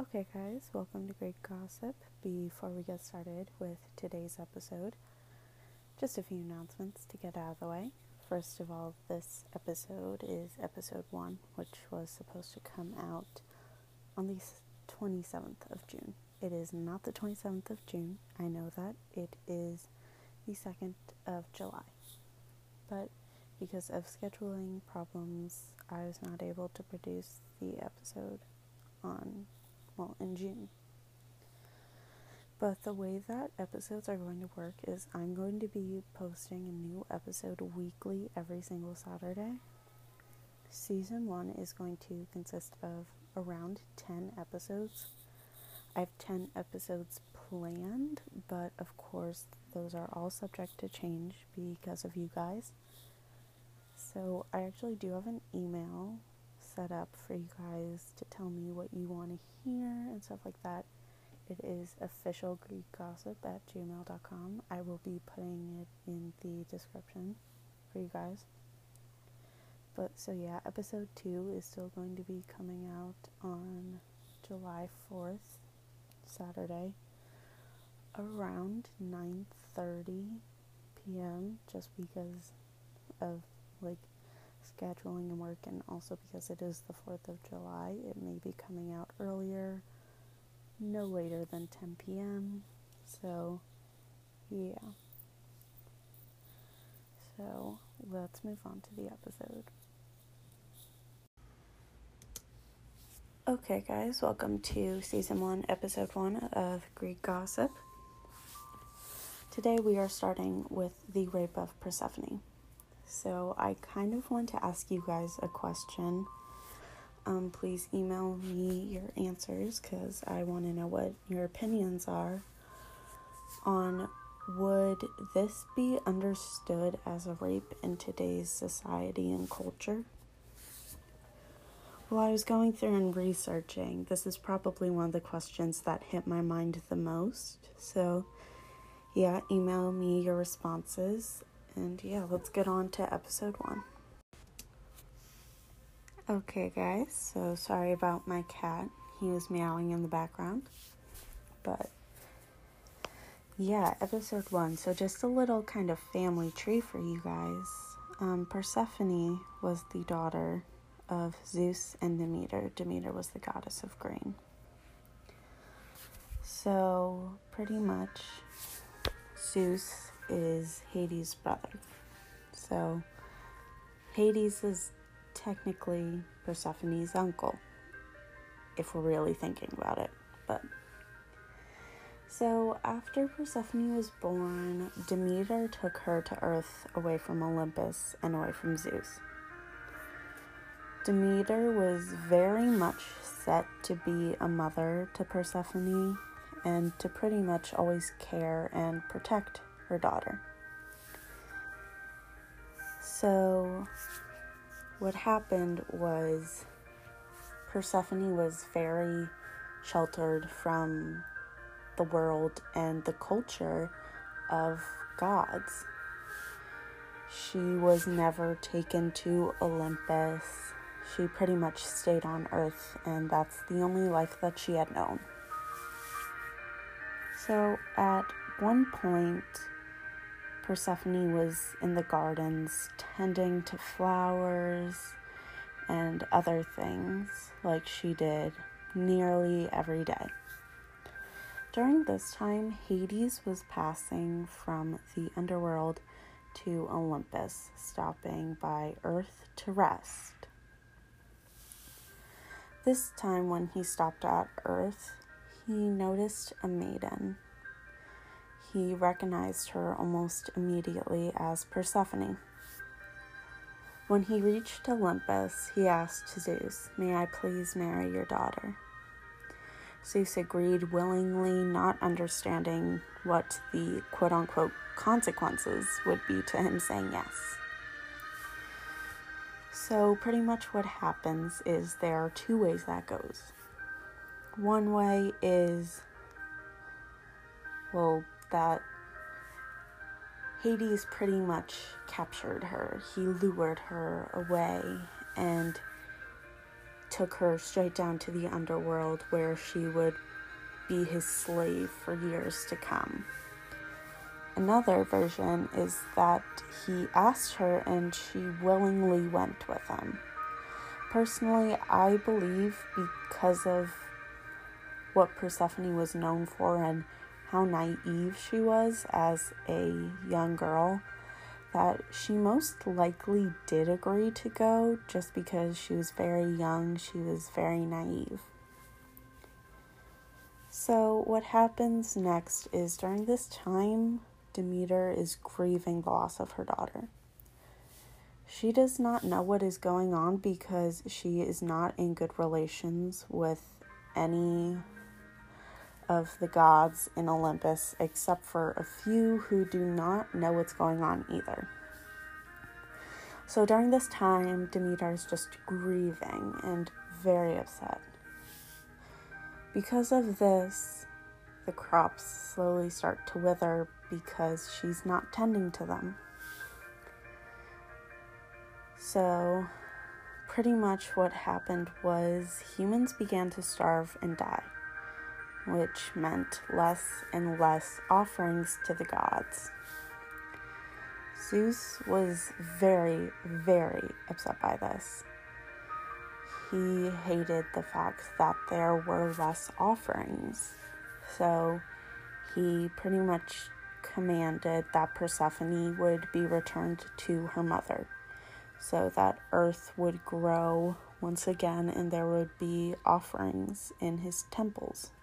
Okay, guys, welcome to Great Gossip. Before we get started with today's episode, just a few announcements to get out of the way. First of all, this episode is episode 1, which was supposed to come out on the 27th of June. It is not the 27th of June, I know that. It is the 2nd of July. But because of scheduling problems, I was not able to produce the episode in June. But the way that episodes are going to work is I'm going to be posting a new episode weekly every single Saturday. Season 1 is going to consist of around 10 episodes. I have 10 episodes planned, but of course those are all subject to change because of you guys. So I actually do have an email set up for you guys to tell me what you want to hear and stuff like that. It is officialgreekgossip@gmail.com. I will be putting it in the description for you guys. But so yeah, episode 2 is still going to be coming out on July 4th, Saturday, around 9:30 p.m. just because of scheduling and work, and also because it is the 4th of July, it may be coming out earlier, no later than 10 p.m. So, yeah. So, let's move on to the episode. Okay, guys, welcome to Season 1, Episode 1 of Greek Gossip. Today we are starting with the rape of Persephone. So I kind of want to ask you guys a question. Please email me your answers because I want to know what your opinions are on would this be understood as a rape in today's society and culture? While I was going through and researching, this is probably one of the questions that hit my mind the most. So yeah, email me your responses. And yeah, let's get on to episode 1. Okay, guys, so sorry about my cat. He was meowing in the background. But yeah, episode 1. So just a little kind of family tree for you guys. Persephone was the daughter of Zeus and Demeter. Demeter was the goddess of grain. So pretty much Zeus is Hades' brother. So Hades is technically Persephone's uncle, if we're really thinking about it. But so after Persephone was born, Demeter took her to Earth away from Olympus and away from Zeus. Demeter was very much set to be a mother to Persephone and to pretty much always care and protect her daughter. So what happened was Persephone was very sheltered from the world and the culture of gods. She was never taken to Olympus. She pretty much stayed on Earth, and that's the only life that she had known. So at one point, Persephone was in the gardens tending to flowers and other things like she did nearly every day. During this time, Hades was passing from the underworld to Olympus, stopping by Earth to rest. This time when he stopped at Earth, he noticed a maiden. He recognized her almost immediately as Persephone. When he reached Olympus, he asked Zeus, "May I please marry your daughter?" Zeus agreed willingly, not understanding what the quote-unquote consequences would be to him saying yes. So pretty much what happens is there are two ways that goes. One way is, that Hades pretty much captured her. He lured her away and took her straight down to the underworld, where she would be his slave for years to come. Another version is that he asked her and she willingly went with him. Personally, I believe, because of what Persephone was known for and how naive she was as a young girl, that she most likely did agree to go, just because she was very young, she was very naive. So what happens next is, during this time, Demeter is grieving the loss of her daughter. She does not know what is going on because she is not in good relations with any of the gods in Olympus, except for a few who do not know what's going on either. So during this time, Demeter is just grieving and very upset. Because of this, the crops slowly start to wither because she's not tending to them. So pretty much what happened was humans began to starve and die, which meant less and less offerings to the gods. Zeus was very, very upset by this. He hated the fact that there were less offerings. So he pretty much commanded that Persephone would be returned to her mother, so that earth would grow once again and there would be offerings in his temples.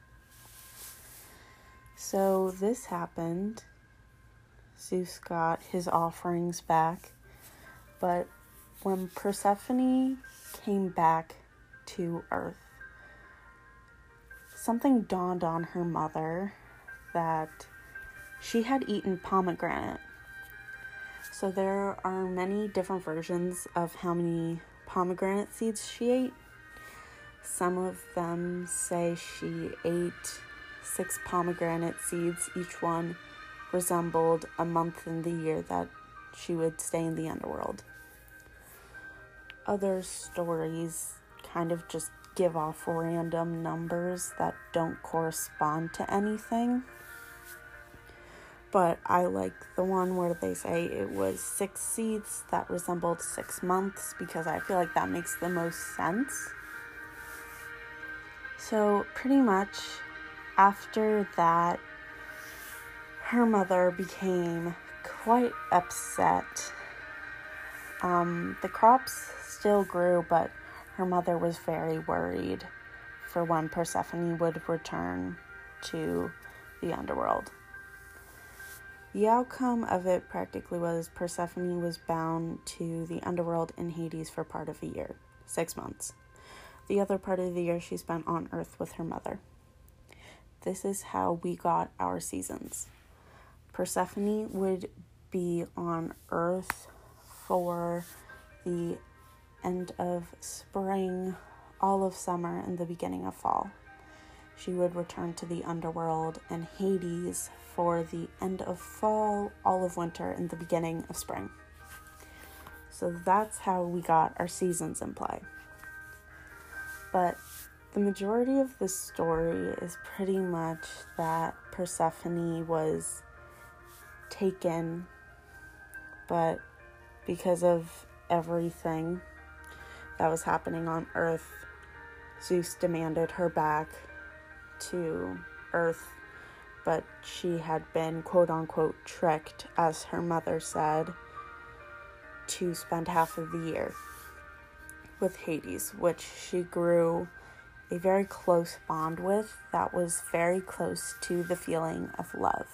So this happened. Zeus got his offerings back, but when Persephone came back to earth, something dawned on her mother, that she had eaten pomegranate. So there are many different versions of how many pomegranate seeds she ate. Some of them say she ate 6 pomegranate seeds. Each one resembled a month in the year that she would stay in the underworld. Other stories kind of just give off random numbers that don't correspond to anything. But I like the one where they say it was 6 seeds that resembled 6 months, because I feel like that makes the most sense. So pretty much after that, her mother became quite upset. The crops still grew, but her mother was very worried for when Persephone would return to the underworld. The outcome of it practically was Persephone was bound to the underworld in Hades for part of a year, 6 months. The other part of the year she spent on Earth with her mother. This is how we got our seasons. Persephone would be on Earth for the end of spring, all of summer, and the beginning of fall. She would return to the underworld and Hades for the end of fall, all of winter, and the beginning of spring. So that's how we got our seasons in play. But the majority of the story is pretty much that Persephone was taken, but because of everything that was happening on Earth, Zeus demanded her back to Earth, but she had been quote-unquote tricked, as her mother said, to spend half of the year with Hades, which she grew a very close bond with that was very close to the feeling of love.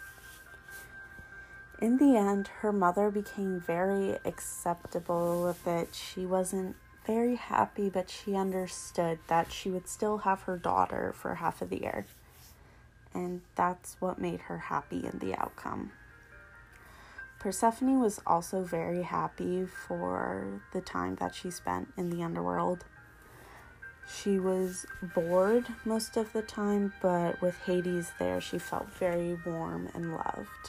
In the end, her mother became very acceptable with it. She wasn't very happy, but she understood that she would still have her daughter for half of the year. And that's what made her happy in the outcome. Persephone was also very happy for the time that she spent in the underworld. She was bored most of the time, but with Hades there, she felt very warm and loved.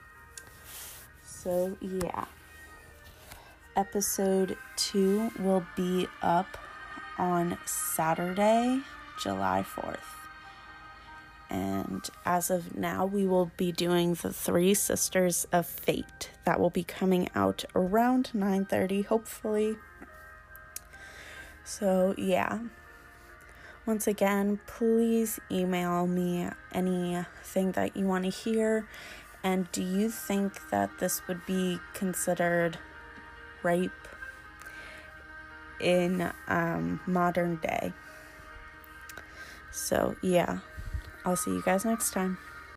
So, yeah. Episode 2 will be up on Saturday, July 4th. And as of now, we will be doing the Three Sisters of Fate. That will be coming out around 9:30, hopefully. So, yeah. Once again, please email me anything that you want to hear. And do you think that this would be considered rape in modern day? So, yeah. I'll see you guys next time.